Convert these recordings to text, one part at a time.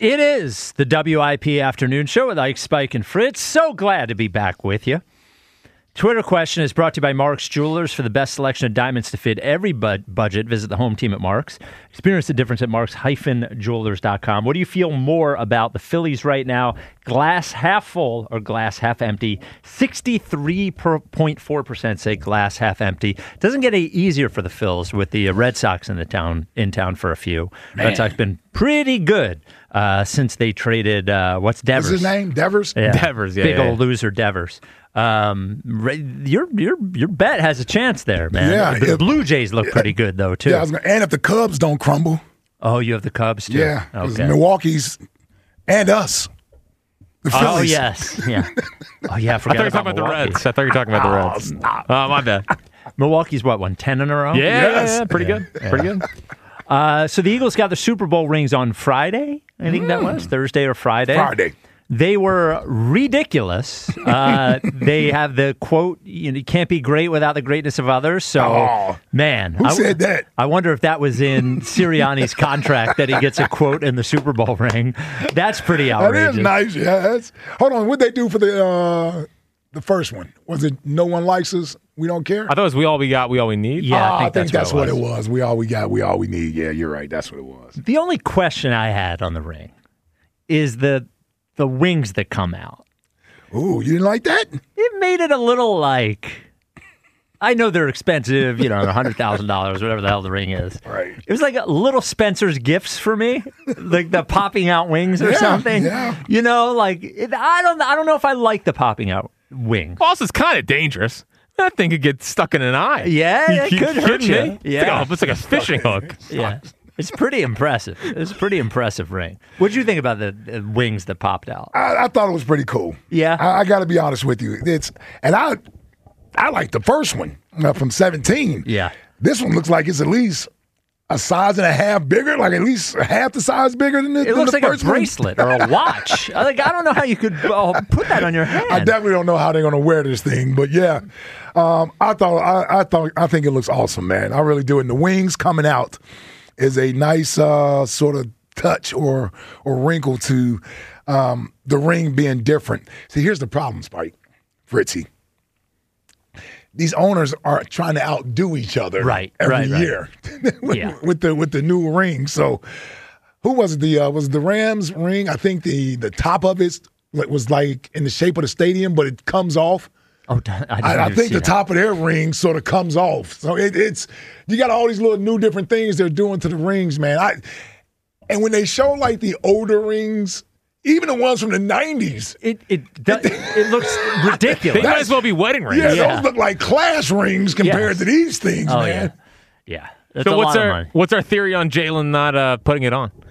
It is the WIP Afternoon Show with Ike, Spike, and Fritz. So glad to be back with you. Twitter question is brought to you by Mark's Jewelers. For the best selection of diamonds to fit every budget, visit the home team at Mark's. Experience the difference at marks-jewelers.com. What do you feel more about the Phillies right now? Glass half full or glass half empty? 63.4% say glass half empty. Doesn't get any easier for the Phils with the Red Sox in town for a few. Man. Red Sox been pretty good since they traded what's Devers? What's his name? Devers? Yeah. Devers, yeah. Big old loser Devers. Your bet has a chance there, man. Yeah, The Blue Jays look pretty good though too. Yeah, and if the Cubs don't crumble. Oh, you have the Cubs too. Yeah, 'cause Okay. Milwaukee's and us. The Phillies. Oh yes, yeah. Oh yeah, I I forgot thought you were talking about the Milwaukee. Reds. I thought you were talking about the Reds. Stop. Oh, my bad. Milwaukee's what, won 10 in a row? Yes. Pretty good. Pretty good. So the Eagles got the Super Bowl rings on Friday. I think that was Thursday or Friday. Friday. They were ridiculous. They have the quote, you can't be great without the greatness of others. So, Oh. man. Who said that? I wonder if that was in Sirianni's contract that he gets a quote in the Super Bowl ring. That's pretty That outrageous. is nice. Yeah. Hold on. What'd they do for the first one? Was it no one likes us? We don't care? I thought it was we all we got, we all we need. Yeah, I think that's what it was. was. We all we got, we all we need. Yeah, you're right. That's what it was. The only question I had on the ring is the wings that come out. Ooh, you didn't like that? It made it a little like, I know they're expensive, $100,000, whatever the hell the ring is. Right. It was like a little Spencer's Gifts for me, like the popping out wings or something. yeah. I don't know if I like the popping out wings. Also, it's kind of dangerous. That thing could get stuck in an eye. Yeah, it You could hurt kidding you. me? Yeah. It's like a fishing hook. Yeah. It's pretty impressive. It's a pretty impressive ring. What did you think about the wings that popped out? I thought it was pretty cool. Yeah. I got to be honest with you. I like the first one from 17. Yeah. This one looks like it's at least a size and a half bigger, like at least half the size bigger than the It looks the like a first one. bracelet or a watch. I don't know how you could put that on your hand. I definitely don't know how they're going to wear this thing, but yeah, I think it looks awesome, man. I really do. And the wings coming out is a nice sort of touch or wrinkle to the ring being different. See, here's the problem, Spike, Fritzy. These owners are trying to outdo each other every year with the new ring. So, who was it? Was the Rams ring? I think the top of it was like in the shape of the stadium, but it comes off. Oh, I think the top of their ring sort of comes off. So it's you got all these little new different things they're doing to the rings, man. And when they show like the older rings, even the ones from the 90s, it looks ridiculous. They might as well be wedding rings. Yeah, those look like class rings compared to these things, Oh, man. Yeah. That's So a lot of money. what's our theory on Jalen not putting it on?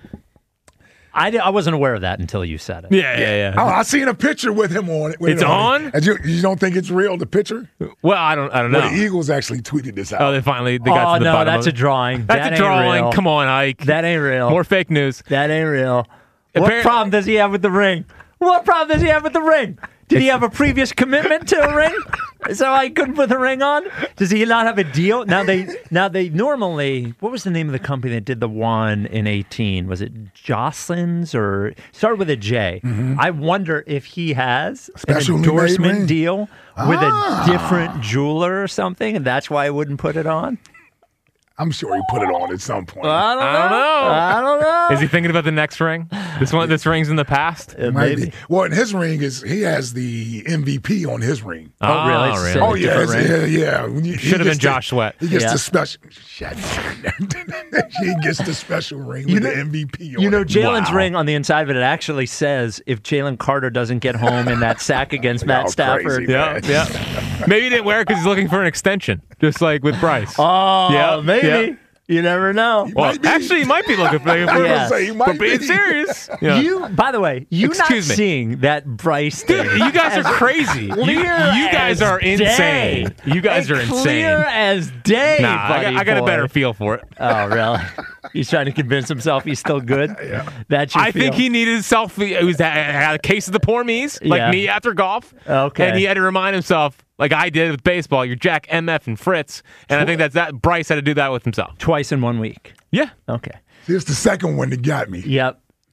I wasn't aware of that until you said it. Yeah. Oh, I seen a picture with him on it. It's on? And you don't think it's real, the picture? Well, I don't know. Well, the Eagles actually tweeted this out. Oh, they got to the bottom that's of a it. drawing. That's That a ain't drawing. real. Come on, Ike. That ain't real. More fake news. That ain't real. What Apparently- problem does he have with the ring? What problem does he have with the ring? Did he have a previous commitment to a ring? So I couldn't put the ring on? Does he not have a deal? Now they normally, what was the name of the company that did the one in 18? Was it Jocelyn's or started with a J? Mm-hmm. I wonder if he has an Specially made endorsement ring? deal with a different jeweler or something, and that's why I wouldn't put it on. I'm sure he put it on at some point. I don't I don't know. know. Is he thinking about the next ring? This ring's in the past. Maybe. Well, in his ring he has the MVP on his ring. Oh, really? Oh, It's really? Oh yeah, different ring? yeah. Should have been Josh Sweat. He gets Yeah. the special. Shut he gets the special ring with the MVP on it. Jalen's Wow. ring on the inside of it actually says if Jalen Carter doesn't get home in that sack against Matt Oh, Stafford. crazy, Yeah, man. yeah. Maybe he didn't wear it because he's looking for an extension, just like with Bryce. Oh, Yeah, maybe. yeah. You never know. Well, might be. actually, he might be looking for it. I was Yeah. gonna say he might But being be. serious. Yeah. By the way, you not Excuse me. seeing that Bryce thing. You guys are crazy. You Clear guys as are insane. day. You guys are insane. Clear as day, Nah, buddy I got a boy. better feel for it. Oh, really? He's trying to convince himself he's still good? Yeah. That's your I think feel? he needed himself. He had a case of the poor me's, like Yeah. me after golf. Okay. And he had to remind himself, like I did with baseball, you're Jack, MF, and Fritz. And I think that Bryce had to do that with himself. Twice in 1 week. Yeah. Okay. Here's the second one that got me. Yep.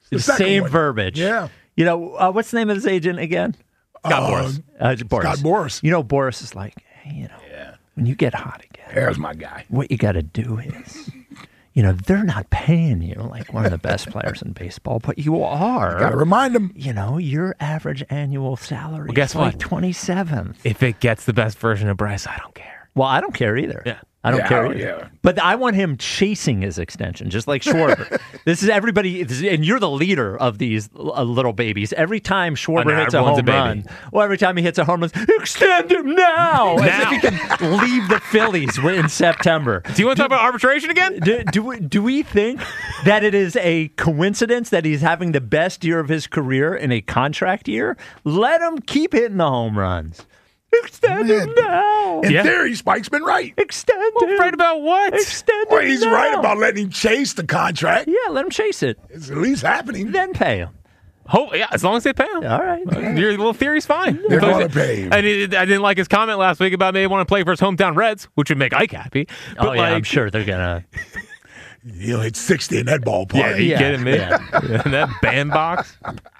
The second Same one. verbiage. Yeah. You know, what's the name of his agent again? Scott Boras. Boras. Scott Boras. You know, Boris is like, hey, when you get hot again, There's my guy. what you got to do is, they're not paying you like one of the best players in baseball, but you are. Got to remind him. Your average annual salary Well, guess is like what? 27th. If it gets the best version of Bryce, I don't care. Well, I don't care either. Yeah. I don't Yeah, care oh, either. yeah. But I want him chasing his extension, just like Schwarber. This is everybody, and you're the leader of these little babies. Every time Schwarber no, hits a everyone's home a run, baby. every time he hits a home run, extend him now! As if he can leave the Phillies in September. Do you want to talk about arbitration again? Do we think that it is a coincidence that he's having the best year of his career in a contract year? Let him keep hitting the home runs. Extend him now. In Yeah. theory, Spike's been right. Extend him. Right about what? Extend Well, him he's now. right about letting him chase the contract. Yeah, let him chase it. It's at least happening. Then pay him. Yeah, as long as they pay him. All right. Your little theory's fine. They're going to pay him. I didn't like his comment last week about maybe want to play for his hometown Reds, which would make Ike happy. But Oh, yeah, I'm sure they're going to. He'll hit 60 in that ballpark. Yeah, you Yeah, kidding me? yeah. That bandbox.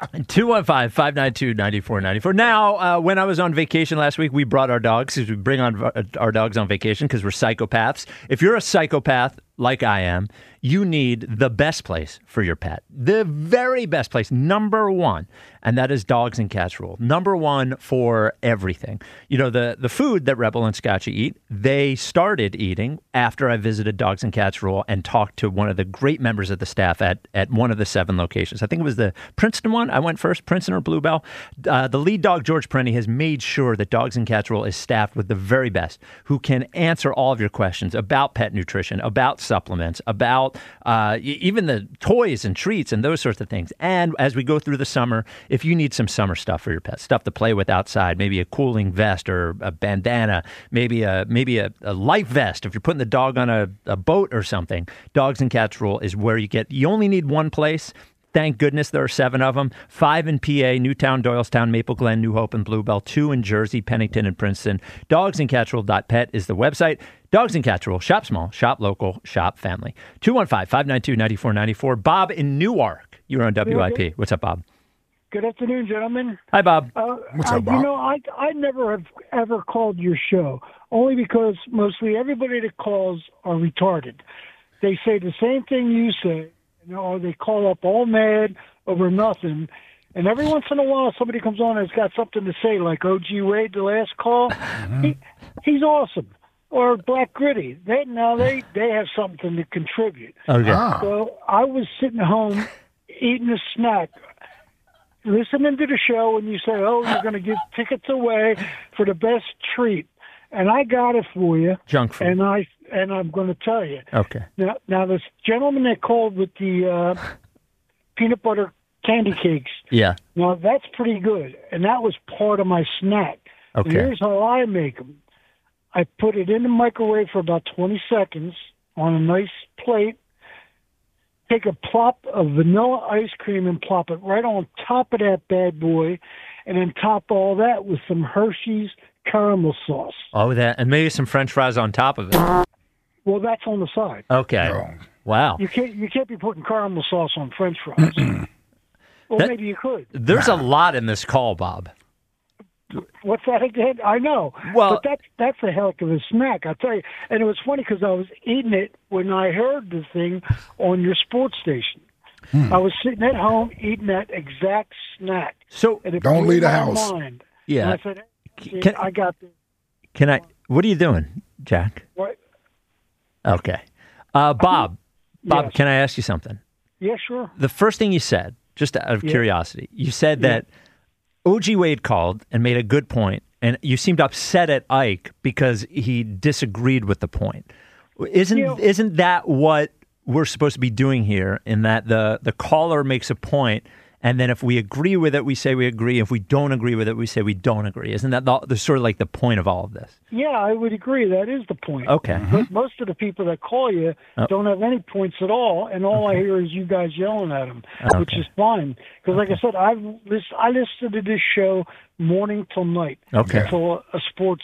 215-592-9494. Now, when I was on vacation last week, we brought our dogs because we bring on our dogs on vacation because we're psychopaths. If you're a psychopath like I am, you need the best place for your pet. The very best place, number one, and that is Dogs and Cats Rule. Number one for everything. The food that Rebel and Scotchy eat, they started eating after I visited Dogs and Cats Rule and talked to one of the great members of the staff at one of the 7 locations. I think it was the Princeton one. I went first, Princeton or Bluebell. The lead dog, George Perenni, has made sure that Dogs and Cats Rule is staffed with the very best who can answer all of your questions about pet nutrition, about supplements, about even the toys and treats and those sorts of things. And as we go through the summer, if you need some summer stuff for your pet, stuff to play with outside, maybe a cooling vest or a bandana, maybe a life vest if you're putting the dog on a boat or something, Dogs and Cats Rule is where you only need one place. Thank goodness there are 7 of them. 5 in PA, Newtown, Doylestown, Maple Glen, New Hope, and Bluebell. 2 in Jersey, Pennington, and Princeton. Dogsandcatsrule.pet is the website. Dogs and Cats Rule. Shop small, shop local, shop family. 215-592-9494. Bob in Newark. You're on WIP. What's up, Bob? Good afternoon, gentlemen. Hi, Bob. What's up, Bob? I never have ever called your show, only because mostly everybody that calls are retarded. They say the same thing you say, or they call up all mad over nothing. And every once in a while, somebody comes on and has got something to say, like O.G. Wade, the last call. He's awesome. Or Black Gritty. They have something to contribute. Okay. So I was sitting home eating a snack, listening to the show, and you say, "Oh, you're going to give tickets away for the best treat," and I got it for you. Junk food. And I'm going to tell you. Okay. Now this gentleman that called with the peanut butter candy cakes. Yeah. Now that's pretty good, and that was part of my snack. Okay. And here's how I make them. I put it in the microwave for about 20 seconds on a nice plate. Take a plop of vanilla ice cream and plop it right on top of that bad boy, and then top all that with some Hershey's caramel sauce. Oh, that, and maybe some French fries on top of it. Well, that's on the side. Okay. No. Wow. You can't be putting caramel sauce on French fries. Well, That- maybe you could. There's a lot in this call, Bob. What's that again? I know. Well- but that's a heck of a snack, I'll tell you. And it was funny because I was eating it when I heard the thing on your sports station. I was sitting at home eating that exact snack. So, And it Don't blew leave the my house. mind. yeah. And I said, hey, Can- I got this. What are you doing, Jack? What? Okay. Bob, Yes. can I ask you something? Yeah, sure. The first thing you said, just out of curiosity, you said that O.G. Wade called and made a good point, and you seemed upset at Ike because he disagreed with the point. Isn't that what we're supposed to be doing here, in that the caller makes a point, and then if we agree with it, we say we agree. If we don't agree with it, we say we don't agree. Isn't that the sort of like the point of all of this? Yeah, I would agree. That is the point. Okay. But most of the people that call you don't have any points at all, and all I hear is you guys yelling at them, which is fine. Because, like I said, I listen to this show morning till night. Okay. For a sports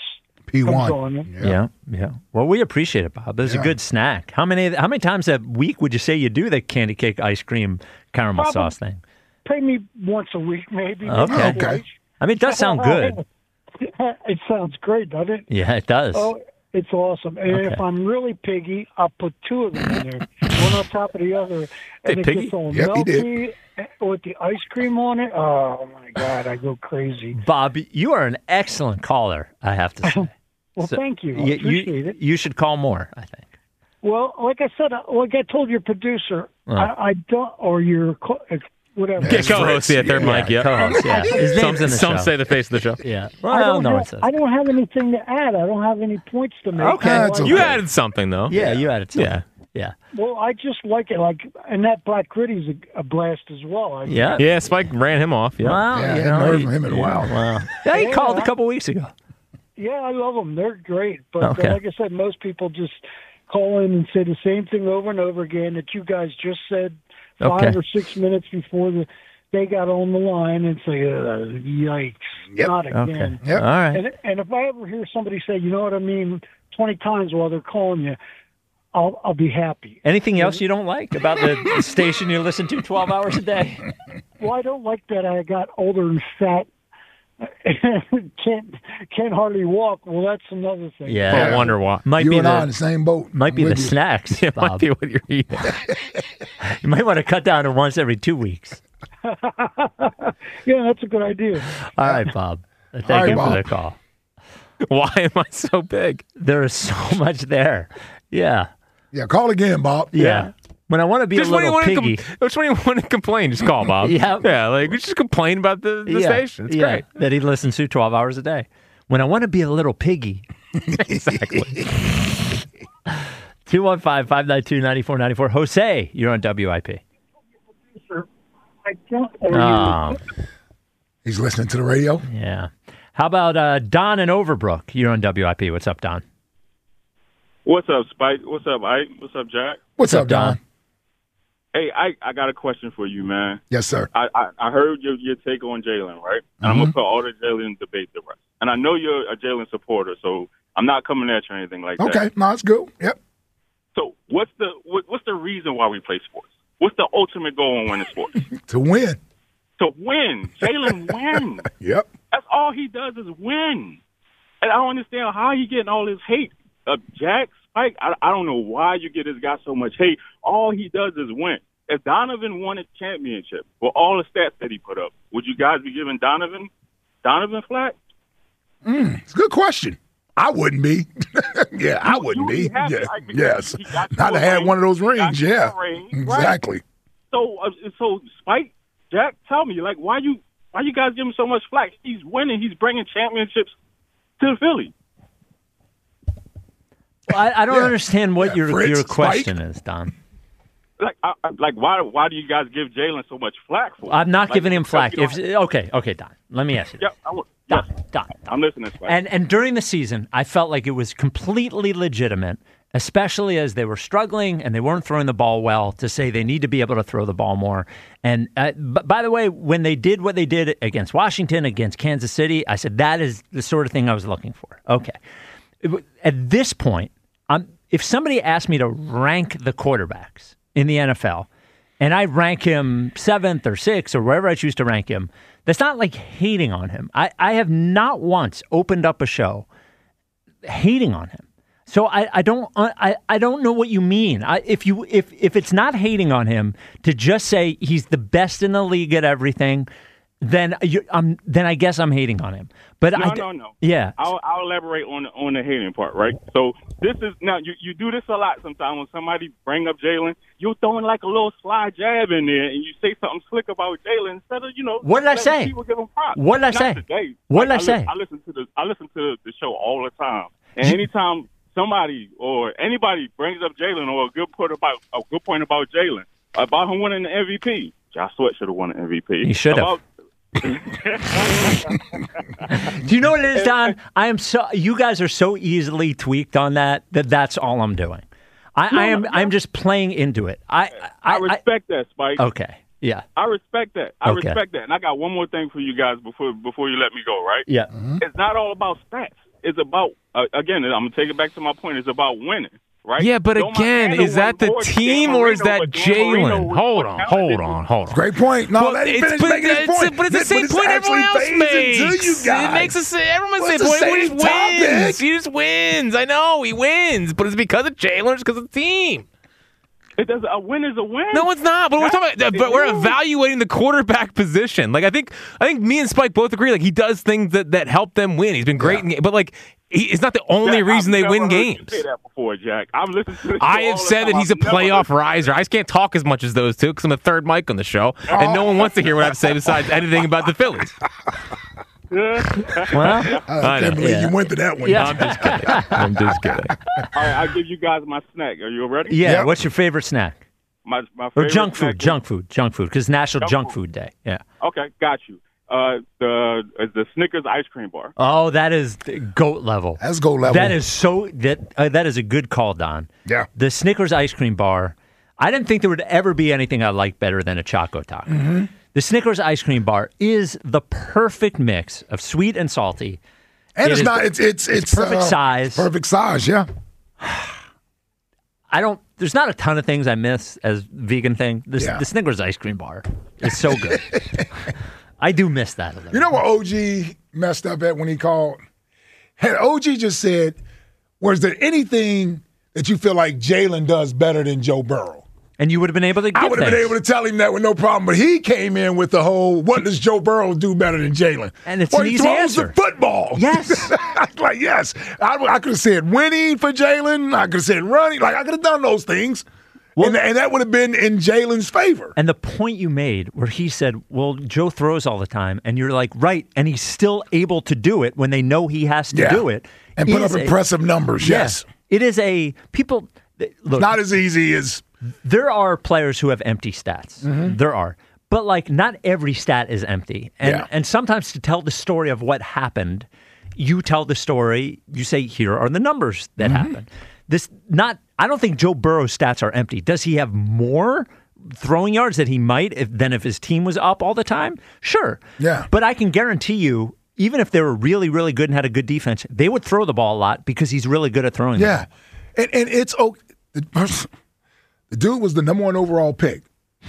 P1. on. Yeah. Well, we appreciate it, Bob. It's a good snack. How many times a week would you say you do the candy cake ice cream caramel sauce thing? Pay me once a week, maybe. Okay. Twice. I mean, it does sound good. It sounds great, doesn't it? Yeah, it does. Oh, it's awesome. And if I'm really piggy, I'll put two of them in there, one on top of the other, and it piggy? gets all Yep, he did. melty with the ice cream on it. Oh my God, I go crazy. Bob, you are an excellent caller, I have to say. Well, thank you. I You, appreciate it. you should call more, I think. Well, like I said, like I told your producer, I don't, or your whatever. Yeah, co-host, third mic, yeah. Co-host, yeah. His name's in the Some show. say the face of the show. Yeah. I Well, don't, no one have, says. I don't have anything to add. I don't have any points to make. Okay. That's You okay. added something, though. Yeah, you had it too. Yeah. Yeah. Well, I just like it. Like, and that Black Gritty's a blast as well. Yeah. Yeah, Spike ran him off. Yeah. Well, Yeah, you hadn't know, heard from him in a while. Wow. Yeah, he Yeah. called a couple weeks ago. Yeah, I love them. They're great. But Okay. like I said, most people just call in and say the same thing over and over again that you guys just said 5 Okay. or 6 minutes before they got on the line and say, yikes, Yep. not Okay. again. Yep. All right. And if I ever hear somebody say, you know what I mean, 20 times while they're calling you, I'll be happy. Anything else you don't like about the station you listen to 12 hours a day? Well, I don't like that I got older and fat. can't hardly walk. Well, that's another thing. Yeah. I wonder why. Might You be and I in the the same boat. might be the With you. snacks, It might Bob. be what you're eating. You might want to cut down to once every 2 weeks. Yeah, that's a good idea. All right, Bob. Thank right, you for Bob. the call. Why am I so big? There is so much there. Yeah. Yeah, call again, Bob. Yeah. When I want to be Just a when, you little want piggy. just when you want to complain, just call Bob. Yeah. Yeah, like, we just complain about the station. It's great. That he listens to 12 hours a day. When I want to be a little piggy. Exactly. 215-592-9494. Jose, you're on WIP. I don't. Oh, He's listening to the radio. yeah. How about Don in Overbrook? You're on WIP. What's up, Don? What's up, Spike? What's up, Ike? What's up, Jack? What's up, Don? Hey, I got a question for you, man. Yes, sir. I heard your take on Jalen, right? And I'm going to put all the Jalen debate to rest. And I know you're a Jalen supporter, so I'm not coming at you or anything like that. Okay, no, it's good. Yep. So what's the reason why we play sports? What's the ultimate goal in winning sports? To win. To win. Jalen win. Yep. That's all he does is win. And I don't understand how he getting all this hate. Jack, Spike, I don't know why you get this guy so much hate. All he does is win. If Donovan won a championship for all the stats that he put up, would you guys be giving Donovan flack? It's a good question. I wouldn't be. Yeah, I wouldn't be. happy, Yeah. Ike, because Yes. he got Not to your have ring. one of those He got rings. your Yeah. ring, right? Exactly. So Spike, Jack, tell me, like, why you guys give him so much flack? He's winning. He's bringing championships to Philly. Well, I don't Yeah. understand what Yeah, Fritz, your Spike. question is, Don. Like, why do you guys give Jalen so much flack for? I'm not Like, giving him flack. you don't Okay, Don. Let me ask you. Yeah, Don, yes, Don. I'm listening, Spike. And during the season, I felt like it was completely legitimate, especially as they were struggling and they weren't throwing the ball well, to say they need to be able to throw the ball more. And by the way, when they did what they did against Washington, against Kansas City, I said that is the sort of thing I was looking for. Okay. At this point, if somebody asked me to rank the quarterbacks in the NFL, and I rank him 7th or 6th or wherever I choose to rank him, that's not like hating on him. I have not once opened up a show hating on him. So I don't know what you mean. If it's not hating on him to just say he's the best in the league at everything, then I guess I'm hating on him. But No. Yeah. I'll elaborate on the hating part, right? So this is now you do this a lot sometimes when somebody bring up Jalen, you're throwing like a little sly jab in there and you say something slick about Jalen instead of What did I letting say? people give him props. What did I Not say? Today. What did I Like, say? I listen to the show all the time, and anytime somebody or anybody brings up Jalen or a good point about Jalen about him winning the MVP, Josh Sweat should have won the MVP. He should have. Do you know what it is, Don? You guys are so easily tweaked on that's all I'm doing. I'm just playing into it. I respect that, Spike. Okay. Yeah. I respect that. Okay. Respect that. And I got one more thing for you guys before you let me go, right? Yeah. It's not all about stats. it's about again. I'm gonna take it back to my point. It's about winning, right? Yeah, but again, is that the team or is that Jalen? Hold on. Great point. No, let him finish making his point. But it's the same point everyone else makes. It makes us everyone's the same point. He wins. He just wins. I know he wins, but it's because of Jalen. It's because of the team. It does. A win is a win. No, it's not. But we're talking about. But we're evaluating the quarterback position. Like I think me and Spike both agree. Like he does things that help them win. He's been great. But like it's not the only reason they win games. I've never heard you say that before, Jack. I've listened to this I have said that he's a playoff riser. I just can't talk as much as those two because I'm a third mic on the show, and no one wants to hear what I have to say besides anything about the Phillies. Well, I can't believe you went to that one. Yeah. I'm just kidding. All right, I'll give you guys my snack. Are you ready? Yeah. Yep. What's your favorite snack? My Or favorite junk snack food, because National Junk Food Day. Yeah. Okay, got you. The Snickers ice cream bar. Oh, that is GOAT level. That's GOAT level. That is that is a good call, Don. Yeah. The Snickers ice cream bar. I didn't think there would ever be anything I liked better than a Choco Taco. Mm-hmm. The Snickers ice cream bar is the perfect mix of sweet and salty. And it's perfect size. Perfect size, yeah. There's not a ton of things I miss as vegan thing. The Snickers ice cream bar is so good. I do miss that a little. You know what OG messed up at when he called? Had OG just said, was there anything that you feel like Jalen does better than Joe Burrow? And you would have been able to get I would have been able to tell him that with no problem. But he came in with the whole, what does Joe Burrow do better than Jalen? And it's an easy answer. He throws the football. Yes. Like, yes. I could have said winning for Jalen. I could have said running. Like, I could have done those things. Well, and that would have been in Jalen's favor. And the point you made where he said, well, Joe throws all the time. And you're like, right. And he's still able to do it when they know he has to do it. And put up impressive numbers, yes. It is people. Look, not as easy as. There are players who have empty stats. Mm-hmm. There are. But, like, not every stat is empty. And sometimes to tell the story of what happened, you tell the story, you say, here are the numbers that happened. I don't think Joe Burrow's stats are empty. Does he have more throwing yards that he might than if his team was up all the time? Sure. Yeah. But I can guarantee you, even if they were really, really good and had a good defense, they would throw the ball a lot because he's really good at throwing the ball. And it's okay. The dude was the number 1 overall pick.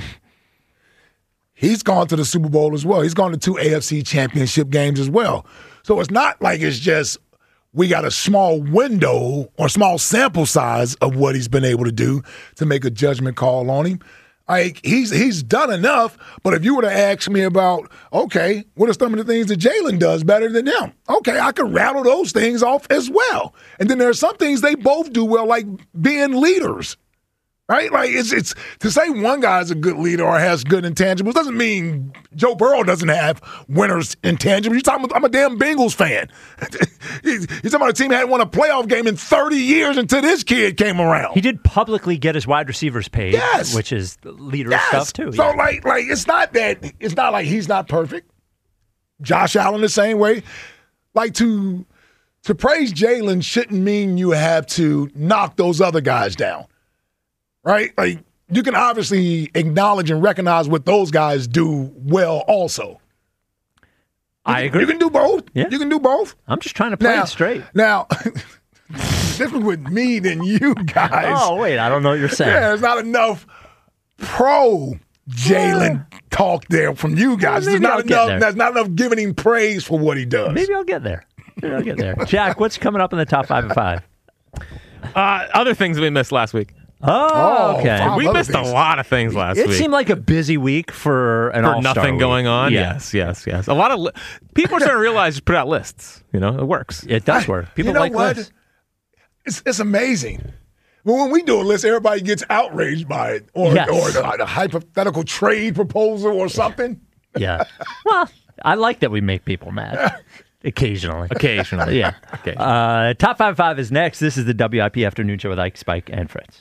He's gone to the Super Bowl as well. He's gone to 2 AFC championship games as well. So it's not like it's just we got a small window or small sample size of what he's been able to do to make a judgment call on him. Like he's done enough, but if you were to ask me about, okay, what are some of the things that Jalen does better than them? Okay, I could rattle those things off as well. And then there are some things they both do well, like being leaders. Right? Like, it's to say one guy's a good leader or has good intangibles doesn't mean Joe Burrow doesn't have winners' intangibles. You're talking about, I'm a damn Bengals fan. You're talking about a team that hadn't won a playoff game in 30 years until this kid came around. He did publicly get his wide receivers paid, which is leader stuff, too. So, like it's not like he's not perfect. Josh Allen the same way. Like, to praise Jalen shouldn't mean you have to knock those other guys down. Right? Like, you can obviously acknowledge and recognize what those guys do well also. I agree. You can do both. Yeah. You can do both. I'm just trying to play it straight. Now, different with me than you guys. Oh, wait. I don't know what you're saying. Yeah, there's not enough pro Jalen talk there from you guys. There's not enough giving him praise for what he does. Maybe I'll get there. Jack, what's coming up in the top 5 of 5? Other things we missed last week. Oh, okay. We missed a lot of things last week. It seemed like a busy week for all-star nothing week. going on. Yeah. Yes. A lot of people are starting to realize just put out lists. You know, it works. It does work. People like lists. It's amazing. But when we do a list, everybody gets outraged by it, or the hypothetical trade proposal or something. Yeah. Well, I like that we make people mad. Occasionally. Yeah. Top 5 is next. This is the WIP Afternoon Show with Ike, Spike, and Fritz.